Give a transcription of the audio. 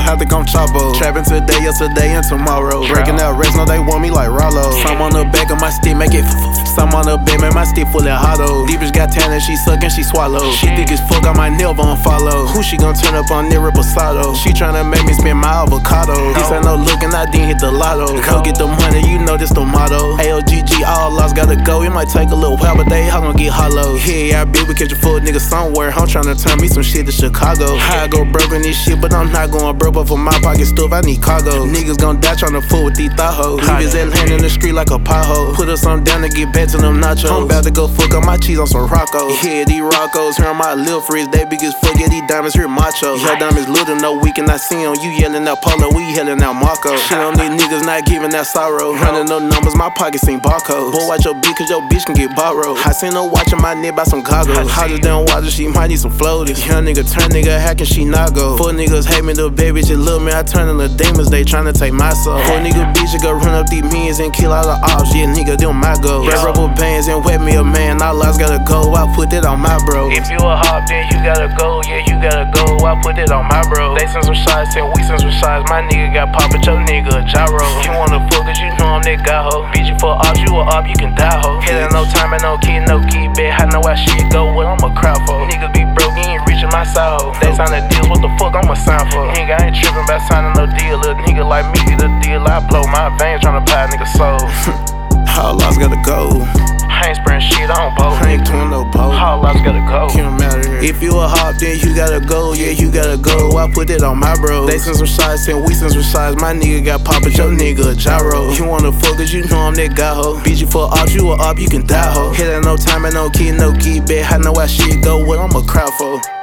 have to come choppo. Trapping today, yesterday, and tomorrow. Breaking out racks, know they want me like Rollo. Some on the back of my stick, make it some on the bed, man, my stick full of hollow. Deep bitch got talent, she suck and she swallow. She thick as fuck, I might never unfollow. Who she gon' turn up on near Reposado? She tryna make me spend my avocado. This ain't no looking, I didn't hit the lotto. Go get the money, you know this the motto. AOGG, all lost, gotta go. It might take a little while, but they all gon' get hollow. Yeah, I be we catch a full nigga somewhere. I'm tryna turn me some shit to Chicago. I go broke in this shit, but I'm not going broke. But for my pocket stuff, I need cargo. Niggas gon' die tryna fool with these thought hoes. Leave his head laying in the street like a pothole. Put us on down to get back to them nachos. I'm about to go fuck up my cheese on some Rocco. Yeah, these Roccos here on my lil' fridge, they big as fuck. Yeah, these diamonds here macho. Your diamonds little, no we cannot see them. You yelling out Polo, we yelling out Marco. Shit on these niggas not giving that sorrow. Running no numbers, my pockets ain't barcodes. Boy, watch your bitch, cause your bitch can get borrowed. I seen her watching my neck by some goggles. Hottest down water, she might need some floaters. Young nigga turn nigga, how can she not go? Four niggas hate me, the baby just love me. I turn into demons, they tryna take my soul. Four nigga bitch, you go run up these millions and kill all the ops. Yeah, nigga, them my goals. Red rubber bands and wet me a man. All lost gotta go, I put that on my bro. If you a hop, then you gotta go. Yeah, you gotta go, I put it on my bro. They send some shots and we send some shots. My nigga got pop at your nigga, gyro. You wanna fuck cause you know I'm that guy, ho. Beat you for ops, you a op, you can die, ho. Hit ain't no time and no kid, no key, bet. I know how shit go, what I'm a crowd for. Niggas be broke, you ain't reaching my side, ho. They sign the deals, what the fuck I'ma sign for? Nigga, I ain't tripping about signing no deal. Little nigga like me get a deal, I blow my veins tryna buy a nigga soul. All lost gotta go. I ain't spraying shit, I don't post. I ain't doing no post. All lost gotta go. Can't matter here. If you a hop, then you gotta go. Yeah, you gotta go. I put it on my bro. They send some shots and we send some shots. My nigga got pop at your nigga, gyro. You wanna fuck cause you know I'm that guy, ho. Beat you for ops, you a op, you can die, ho. Hit ain't no time and no kid, no key, bet. I know how shit go, what I'm a crowd for.